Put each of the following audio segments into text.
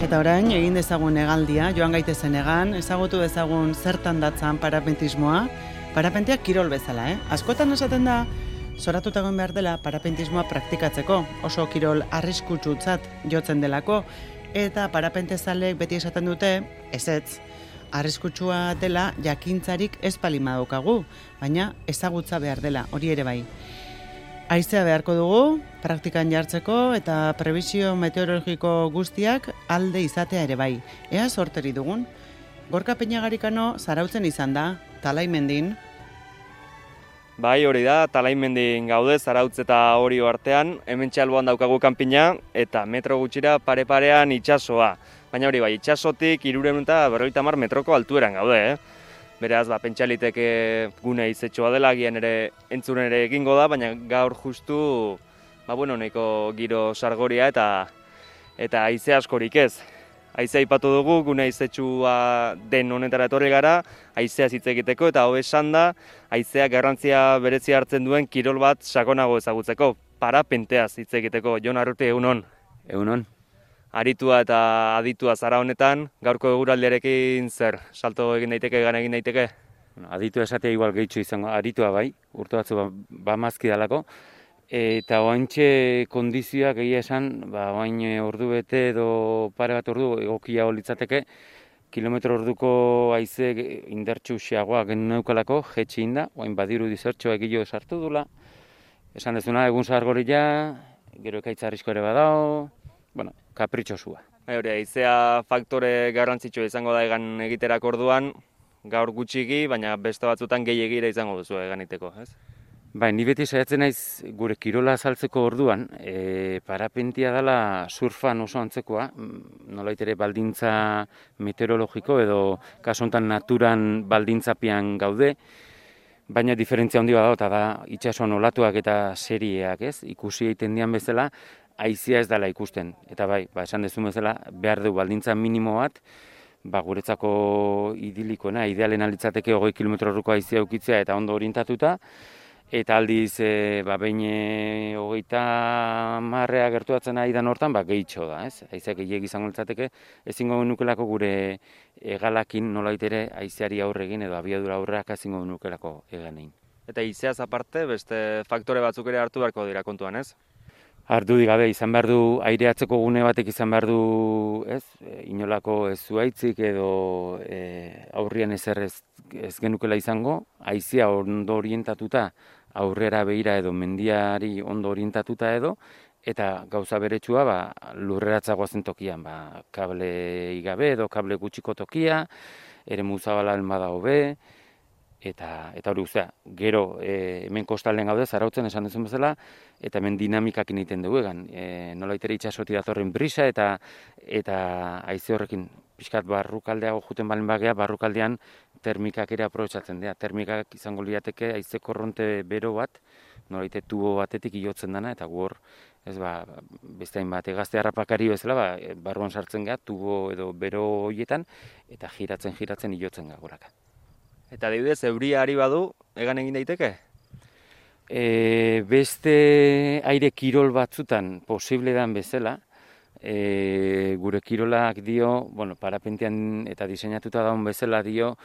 Eta orain, egin dezagun hegaldia, joan gaitezen egan, ezagutu dezagun zertan datzan parapentismoa, parapenteak kirol bezala, Askotan esaten da, zoratuta egon behar dela parapentismoa praktikatzeko, oso kirol arriskutsutzat jotzen delako, eta parapentezalek beti esaten dute, ezetz, arriskutsua dela jakintzarik ez palima daukagu, baina ezagutza behar dela, hori ere bai. Haizea beharko dugu, praktikan jartzeko eta prebizio meteorologiko guztiak alde izatea ere bai. Ea sorteri dugun. Gorka Peñagarikano zarautzen izan da, Talaimendin. Bai, hori da, Talaimendin gaude, Zarautz eta Orio artean, hemen txalboan daukagu kanpina, eta metro gutxira pare-parean itsasoa. Baina hori bai, itsasotik 350 metroko altueran gaude, Beraz, pentsaliteke gune izetxoa dela, agian ere entzun ere egingo da, baina gaur justu, nahiko giro sargoria eta haize askorik ez. Haizea aipatu dugu, gune izetxua den honetara etorri gara, haizea hitz egiteko, eta hau esan da, haizeak garrantzia berezia hartzen duen kirol bat sakonago ezagutzeko, parapenteaz hitz egiteko. Jon Arruti, egunon? Egunon. Aritua eta aditua zara honetan, gaurko eguraldiarekin zer? Salto egin daiteke, egan egin daiteke? Aditua esatea igual gehitxo izango, aritua bai, urte batzu mazki dalako. Eta oaintxe kondizioak egia esan, oain ordu bete edo pare bat ordu egokia litzateke, kilometro orduko haize indartxu xeagoa geneukalako, jetxe inda, oain badiru dizertxoa egilo sartu dula. Esan dezuna, egun zargoria, gero ekaitza arrisko ere badao, kapritxosua. Hori, haizea faktore garrantzitsua izango da egan egiterak orduan, gaur gutxiki, baina beste batzutan gehiagira izango duzu eganiteko, ez? Bai, ni beti saiatzen naiz gure kirola azaltzeko orduan, parapentia dela surfan oso antzekoa, nolait ere baldintza meteorologiko edo kasu honetan naturan baldintzapian gaude, baina diferentzia handi badago eta da itsasoan olatuak eta serieak, ez? Ikusi egiten dian bezala, haizea ez dela ikusten. Eta bai, esan dezun bezala, behar du baldintza minimo bat, guretzako idilikoena, idealena litzateke 20 km orduko haizea ukitzea eta ondo orientatuta, eta aldiz, behin 30 gertuatzen ari dan hortan, gehitxo da, ez? Haizeak gehiago izango litzateke, ezingo nukelako gure egalakin nolait ere haizeari aurre egin edo abiadura aurreak ezingo nukelako eganein. Eta haizeaz aparte, beste faktore batzuk ere hartu beharko dira kontuan, ez? Ardudik gabe, izan behar du, aireatzeko gune batek izan behar du, ez, inolako ez zuaitzik edo aurrian ezer ez genukela izango, haizea ondo orientatuta, aurrera begira edo mendiari ondo orientatuta edo, eta gauza beretsua lurreratza goazen tokian, kable gabe edo kable gutxiko tokia, ere muzabala elmada hobe, eta hori guztia, gero hemen kostaldean gaude, Zarautzen esan duzun bezala, eta hemen dinamikak egiten dugu egan. Nolait ere itxasoti datorren brisa eta haize horrekin pixkat barrukaldeago juten balen bagea, barrukaldean termikak ere aprobetxatzen dira. Termikak izango lirateke haize korronte bero bat, nolait tubo batetik ilotzen dana, eta gu hor, beste hainbat, gazte harrapakari bezala, barruan sartzen gara, tubo edo bero horietan, eta giratzen ilotzen gara goraka. Eta adibidez, euria ari badu, egan egin daiteke? Beste aire kirol batzutan posible dan bezala, gure kirolak dio, parapentean eta diseinatuta daun bezala dio,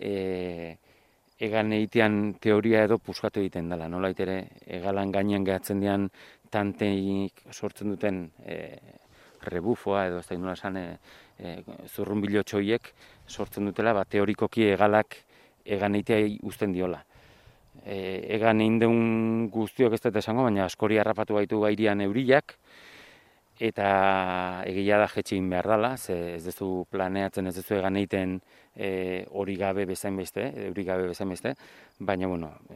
egan egitean teoria edo puskatu egiten dela. Nolait ere, egalan gainean gehatzen dian tanteik sortzen duten rebufoa edo ez da nola esan zurrunbilotxoiek sortzen dutela, teorikoki egalak egan egitea uzten diola. Egan egin deun guztiok ez dut esango, baina askori harrapatu gaitu airean euriak, eta egia da jetxin behar dela, ez duzu planeatzen, ez duzu egan egiten hori gabe bezain beste, euri gabe bezain beste, baina,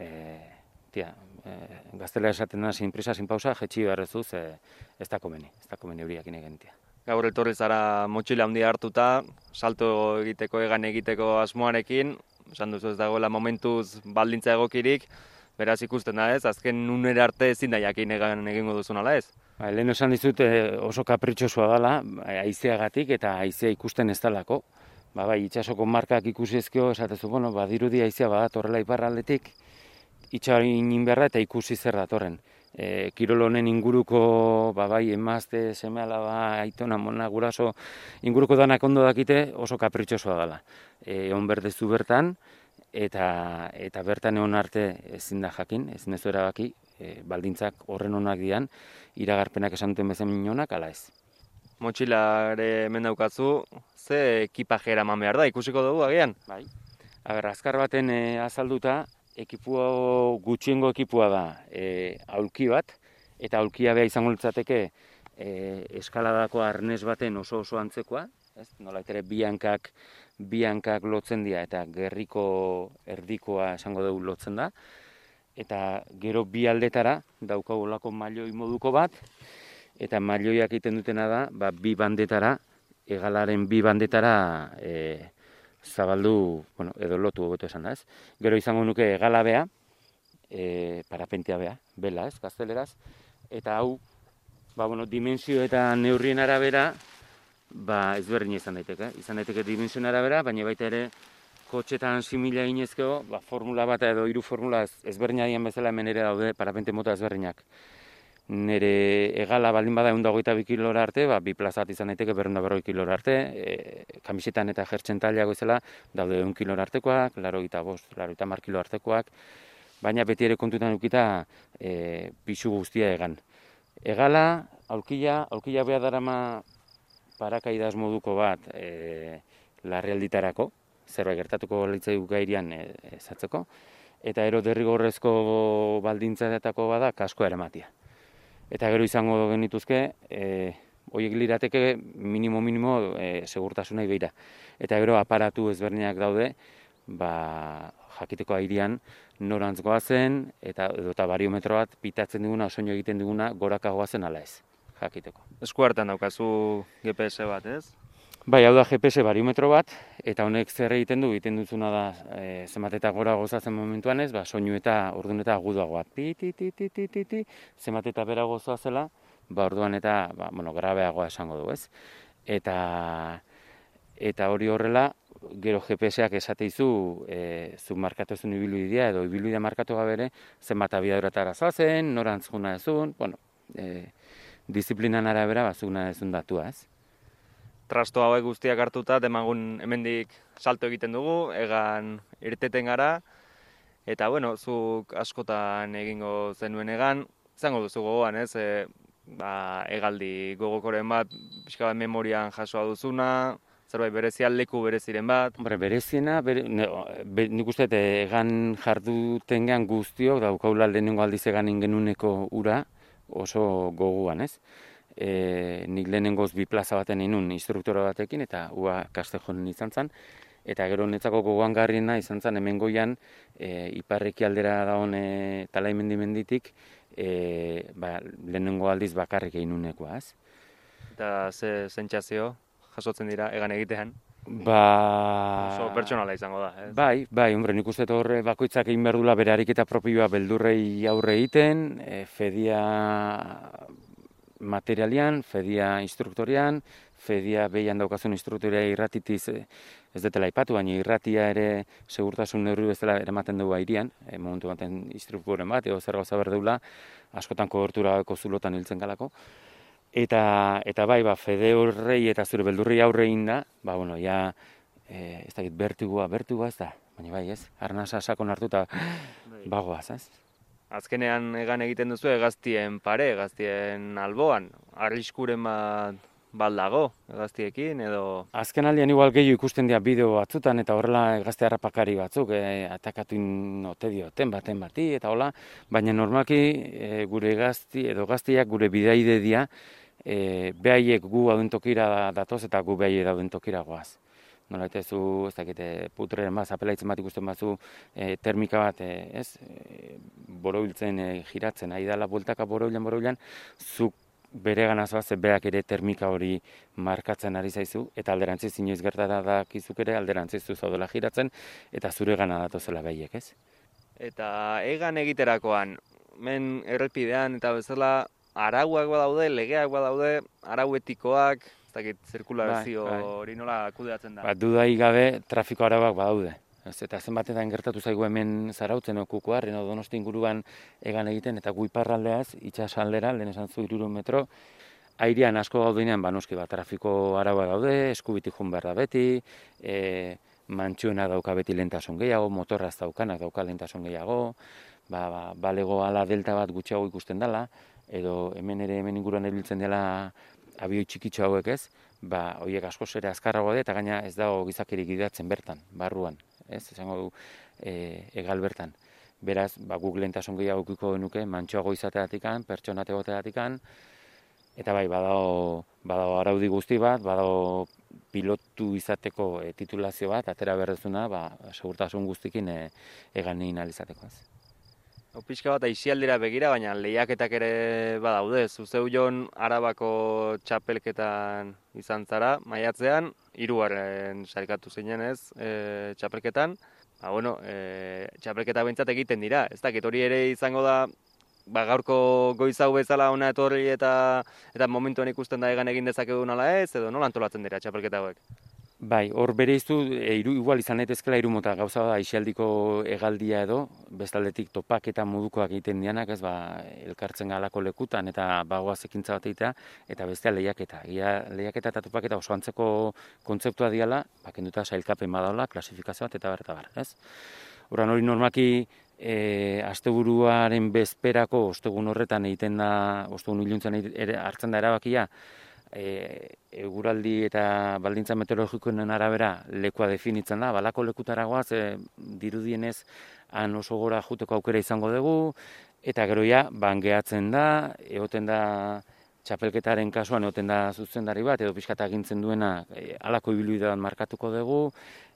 gaztela esaten da, sin prisa, sin pausa, jetxi behar ez duz, ez da komeni euriak inegentia. Gaur etorri zara motxila handia hartuta, salto egiteko, egan egiteko asmoarekin, esan duzu ez dagoela momentuz baldintza egokirik, beraz ikusten da ez, azken unera arte ezin da jakin egingo duzun ala ez? Lehen esan dizut oso kapritxosua dela, haizeagatik eta haizea ikusten ez dalako. Itsasoko markak ikusizkio, esatezu, badirudi haizea badatorrela iparraldetik, itxarin inberra eta ikusi zer datorren. kirol honen inguruko, bai, emazte, seme alaba, aitona, mona, guraso, inguruko danak ondo dakite oso kapritxosoa dela. Egon berdezu bertan, eta bertan egon arte ezin da jakin, ezin ez erabaki, baldintzak horren onak dian, iragarpenak esan duten bezen minonak, ala ez. Motxilare hemen daukazu, ze ekipaje eraman behar da, ikusiko dugu agian? Bai. Azkar baten azalduta, gutxiengo ekipua da aulki bat, eta aulkia beha izango litzateke eskaladako arnes baten oso antzekoa, nola ere bi hankak lotzen dira, eta gerriko erdikoa esango dugu lotzen da, eta gero bi aldetara daukagolako mailoi moduko bat, eta mailoiak egiten dutena da, bi bandetara, hegalaren bi bandetara zabaldu, edo lotu hobeto esan da, ez? Gero izango nuke hegala bea, parapentea bea, bela, ez, gazteleraz, eta hau, dimensio eta neurrien arabera, ezberdin izan daiteke dimensioen arabera, baina baita ere, kotxetan simila inezkeo, formula bat edo hiru formula ezberdina dian bezala hemen ere daude parapente mota ezberdinak. Nere hegala baldin bada 122 kilora arte, bi plaza bat izan daiteke 240 kilora arte, kamisetan eta jertzen tailago bezala daude 1 kilora artekoak, 85, 80 kilo artekoak, baina beti ere kontutan edukita pisu guztia egan. Hegala, aulkia behar darama parakaidaz moduko bat larrialditarako, zerbait gertatuko litzaigu gairian ezatzeko, eta ero derrigorrezko baldintzaetako bada kaskoa eramatia. Eta gero izango genituzke, horiek lirateke minimo segurtasunai beira. Eta gero aparatu ezberdinak daude, jakiteko airean norantz goazen, eta bariometro bat pitatzen diguna, soinu egiten diguna, goraka goazen ala ez, jakiteko. Esku hartan daukazu GPS bat, ez? Bai, hau da GPS bariometro bat, eta honek zer egiten duzuna da zenbat eta gora gozatzen momentuan ez, soinu eta orduan eta agudoagoa, zenbat eta bera gozoa zela, orduan eta grabeagoa esango du, ez? Eta hori horrela, gero GPS-ak esateizu, zu markatu ezun ibilbidea edo ibilbidea markatu gabe ere, zenbat abiaduratara zoazen, norantz juna ezun, disiplinan arabera zuna ezun datua, ez? Trasto hauek guztiak hartuta, demagun hemendik salto egiten dugu, egan irteten gara, eta zuk askotan egingo zenuen egan, izango duzu gogoan, ez? Hegaldi gogokoren bat, pixka bat memorian jasoa duzuna, zerbait berezian, leku bereziren bat. Bereziena, nik uste egan jardutengean guztiok, daukaula lehenengo aldiz egan ingenuneko ura, oso goguan, ez? Nik lehenengoz bi plaza baten inun instruktora batekin, eta ua Kastejonen izan zen, eta gero netzako gogoan garriena izan zen hemen goian, iparreki aldera dagoen talaimendimenditik, lehenengo aldiz bakarrik einunekoa, ez? Eta ze sentsazio jasotzen dira egan egitean? Oso pertsonala izango da, ez? Bai, nik uste horre bakoitzak egin behar dula bere ariketa propioa beldurrei aurre egiten, fedia materialian, fedia instruktorian, fedia behian daukazun instruktoria irratitiz ez detela aipatu, baina irratia ere segurtasun neurri bezala eramaten dugu airian, momentu baten instruktoren bat, edo zer gauza berdeula, askotan koberturako zulotan hiltzen galako. Eta bai, fede horrei eta zure beldurrei aurre egin da, ez dakit, bertigua ez da, baina bai, ez, arnasa sakon hartuta bagoaz, ez? Azkenean egan egiten duzu hegaztien pare, hegaztien alboan, arriskuren bat dago hegaztiekin edo... Azken aldean igual gehiago ikusten dira bideo batzutan eta horrela hegazte harrapakari batzuk, atakatuin ote dioten baten bati eta hola, baina normalki gure hegazti edo hegaztiak gure bidaide dira, behaiek gu dauden tokira datoz eta gu behaiek dauden tokira goaz. Nola ez dakite, putreren bat, zapelaitzen bat ikusten batzu termika bat, borobiltzen, giratzen, ari dala bueltaka borobilan, zuk bere ganazoaz, berak ere termika hori markatzen ari zaizu, eta alderantziz inoiz gertata dakizuk ere, alderantziz zu zaudela giratzen, eta zure gana datozela behiek, ez? Eta egan egiterakoan, men errepidean eta bezala, arauak badaude, legeak badaude, arau etikoak, ez dakit, zirkulazio hori nola kudeatzen da? Dudai gabe trafiko arauak badaude. Eta zenbatetan gertatu zaigu hemen Zarautzen Kukuarren edo Donosti inguruan egan egiten, eta gu iparraldeaz, itsasaldera, lehen esan zu 300 metro, airean asko gaudenean, noski, trafiko araua daude, eskubitik joan behar da beti, mantxuena dauka beti lehentasun gehiago, motorraz daukanak dauka lehentasun gehiago, balego ala delta bat gutxiago ikusten dela, edo hemen inguruan erabiltzen dela abioi txikitxo hauek ez, horiek askoz ere azkarrago da, eta gaina ez dago gizakirik gidatzen bertan, barruan, ez, esango du egal bertan. Beraz, guk lehentasun gehiago ukiko genuke, mantxoago izateatikan, pertsonate goteatikan, eta badago araudi guzti bat, badago pilotu izateko titulazio bat, atera berdezuna, segurtasun guztikin egan egin alizateko ez. Pixka bat aisialdera begira, baina lehiaketak ere badaude. Zuzeu jon Arabako txapelketan izan zara, maiatzean, 3. sarikatu zinen ez, txapelketan. Txapelketa behintzat egiten dira. Ez dakit hori ere izango da, gaurko goiz hau bezala ona etorri eta momentuan ikusten da egan egin dezakegu nola ez, edo nola antolatzen dira txapelketa hauek? Bai, hor bere iztu, igual izan daitezkela 3 mota gauza da aisialdiko hegaldia edo, bestaldetik topak eta modukoak egiten dianak, ez elkartzen galako lekutan eta bagoaz ekintza bat egitea, eta bestea lehiaketa. Lehiaketa eta topaketa oso antzeko kontzeptua diala, kenduta sailkapen badaola, klasifikazio bat eta bar, ez? Horan hori normaki asteburuaren bezperako ostegun horretan egiten da, ostegun iluntzen hartzen da erabakia, eguraldi eta baldintza meteorologikoen arabera lekua definitzen da, balako lekutaragoaz dirudienez han oso gora juteko aukera izango dugu, eta gero bangeatzen da, egoten da txapelketaren kasuan egoten da zuzendari bat, edo pixkata agintzen duena halako ibilbidean markatuko dugu,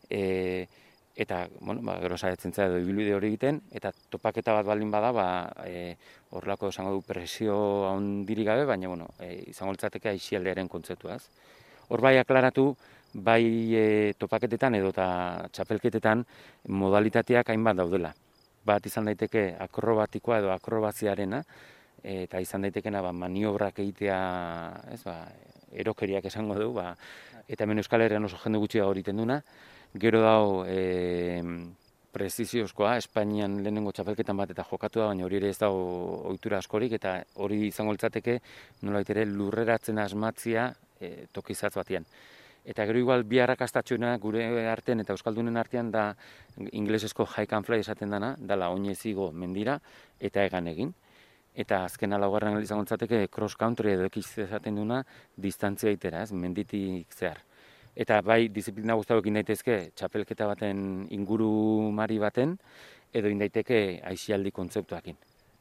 eta, gero saiatzen edo ibilbide hori egiten, eta topaketa bat baldin bada, horrelako esango du presio handirik gabe, baina, izango litzateke aisialdearen kontzeptua, ez. Hor aklaratu, topaketetan edo eta txapelketetan modalitateak hainbat daudela. Bat izan daiteke akrobatikoa edo akrobaziarena, eta izan daitekena maniobrak egitea, ez, erokeriak esango dugu, eta hemen Euskal Herrian oso jende gutxi dago egiten duna. Gero dago preziziozkoa, Espainian lehenengo txapelketan bat eta jokatu da, baina hori ere ez dago ohitura askorik, eta hori izango litzateke nolabait ere lurreratzen asmatzia tokizatz batean. Eta gero igual bi arrakastatxoena gure artean eta euskaldunen artean da ingelesezko hike and fly esaten dana, dala oinez igo mendira eta egan egin. Eta azkena laugarren izango litzateke cross country edo ekiz esaten duna distantzia itera, ez, menditik zehar. Eta disiplina guztauekin daitezke txapelketa baten ingurumari baten, edo indaiteke aisialdi kontzeptuakin.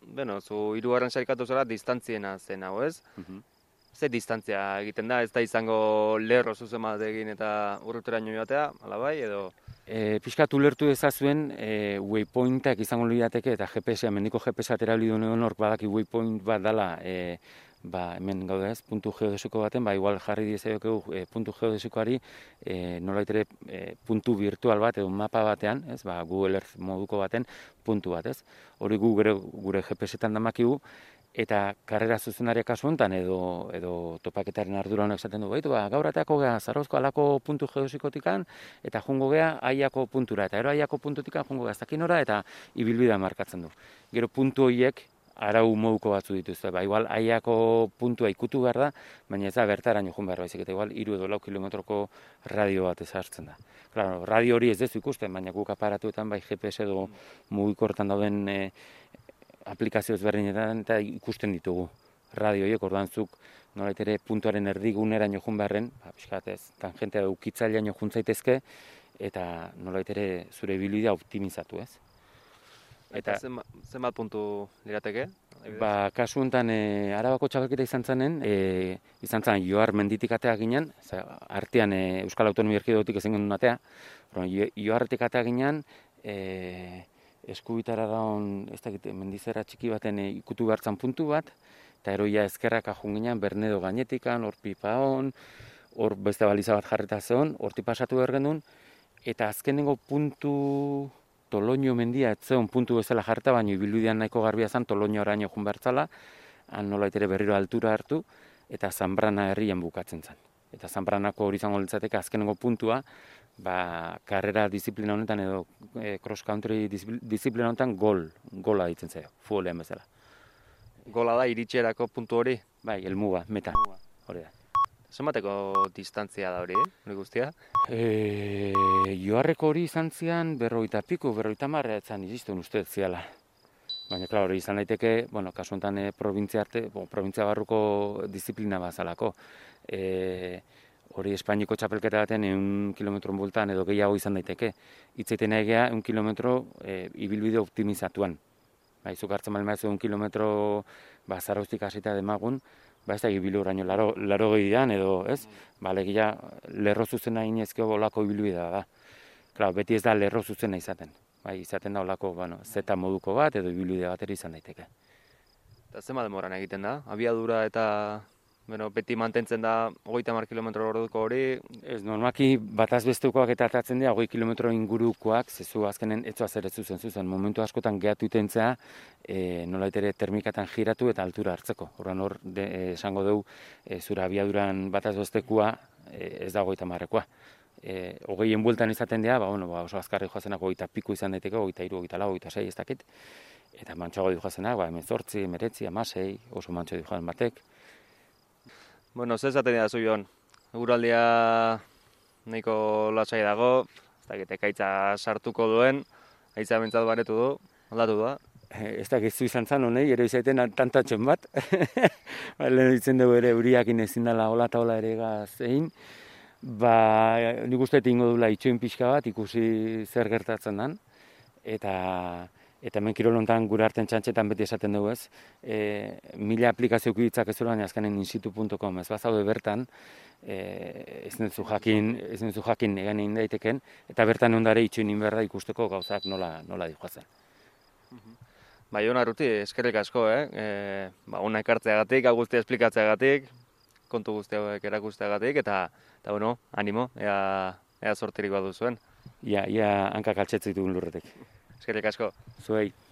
Zu 3. sarikatu zara distantziena zen hau, ez? Ze distantzia egiten da, ez da izango lerro zuzen bat egin eta urruteraino joatea, ala bai, edo? Pixkat ulertu ezazuen waypointak izango lirateke, eta GPS-a, mendiko GPS-a erabili duen hork badaki waypoint bat dela, hemen gaude ez, puntu geodesiko baten, igual jarri diezaiokegu puntu geodesikoari nolait ere puntu virtual bat edo mapa batean, ez, Google Earth moduko baten puntu bat, ez. Hori gure GPS-etan damakigu, eta karrera zuzendaria kasu honetan edo topaketaren ardura honek esaten du, gaur ateako gea Zarauzko alako puntu geodesikotikan, eta jungo gea aiako puntura, eta ero aiako puntutikan jungo gea ez dakinora, eta ibilbidea markatzen du. Gero puntu horiek arau moduko batzu dituzte, igual aiako puntua ikutu behar da, baina ez da bertaraino joan behar baizik, eta igual 3 edo 4 kilometroko radio bat ezartzen da. Claro, radio hori ez dezu ikusten, baina guk aparatuetan GPS edo mugikortan dauden aplikazio ezberdinetan eta ikusten ditugu radio horiek, orduan zuk nolait ere puntuaren erdiguneraino joan beharren, pixkat ez, tangentea ukitzaileaino joan zaitezke, eta nolait ere zure ibilbidea optimizatu, ez. Eta zenbat puntu lirateke? Kasu honetan Arabako txapelketa izan zen Johar menditik atea ginen, artean Euskal Autonomia Erkidegotik ezin genuen atea, Joharretik atea ginen, eskubitara daun, ez dakit, mendizera txiki baten ikutu behartzan puntu bat, eta eroia ezkerrak ajun ginen, Bernedo gainetikan, hor pipa hon, hor beste baliza bat jarreta zeon, horti pasatu behar genuen, eta azkenengo puntu Toloño mendia, ez zeon puntu bezala jarreta, baina ibilbidean nahiko garbia zen Toloño oraino joan bertzala, han nolait ere berriro altura hartu, eta Zanbrana herrian bukatzen zen. Eta Zanbranako hori izango litzateke azkenengo puntua, karrera disiplina honetan edo cross country disiplina honetan gola ditzen zaio, futbolean bezala. Gola da iritserako puntu hori? Bai, helmuga, meta, hori da. Zenbateko distantzia da hori guztia? Joarreko hori izan zian 50 marra etzan izistuen uste ziala. Baina, klar, hori izan daiteke, kasu honetan provintzia barruko disiplina bazalako. Hori Espainiko txapelketa baten 100 kilometron bultan edo gehiago izan daiteke. Itzaiten egea 100 kilometro ibilbide optimizatuan. Zuk hartzen bali maizu 100 kilometro zarauztik hasita demagun, ez da ibilu oraino 80 edo, ez? Legia lerro zuzena inezkeo olako ibilbidea da. Klar, beti ez da lerro zuzena izaten. Izaten da olako, zeta moduko bat edo ibilbide batera izan daiteke. Eta zenbat demoran egiten da? Abiadura eta beti mantentzen da 30 kilometro orduko hori? Ez, normalki bataz bestekoak eta atatzen dira 20 kilometro ingurukoak, zezu azkenen etzoa zer ez zuzen. Momentu askotan gehatu itentzea, nolait ere termikatan giratu eta altura hartzeko. Horren esango dugu, zura abiaduran bataz bestekoa ez da 30-rekoa. 20en bueltan izaten dira, oso azkarri joazenak 20 piku izan daiteke, 23, 24, 26 ez dakit. Eta mantxoago di joazenak, 18, 19, 16, oso mantxo di joan batek. Zer esaten dira zu, Jon? Eguraldia nahiko lasai dago, ez dakit ekaitza sartuko duen, haitza bentsat baretu du, aldatu da. Ez dakit zu izan zan honei, ere izaiten tantatxon bat. Lehen ditzen dugu ere euriakin ezin dela hola eta hola ere egin. Nik uste ingo dula itxoin pixka bat, ikusi zer gertatzen den. Eta hemen kirol honetan gure arten txantxetan beti esaten dugu ez. 1000 aplikazio ditzak ez duela, azkenen insitu.com ez bazaude bertan, ez duzu jakin egan egin daiteken, eta bertan ondare itxoin inberda ikusteko gauzak nola dihoazen. Jon Arruti, eskerrik asko, ona ekartzeagatik, hau guztia esplikatzeagatik, kontu guzti hauek erakusteagatik, eta animo, ea sortirik baduzuen. Ia hankak altxetzitu lurretik. Eskerrik asko. Zuei.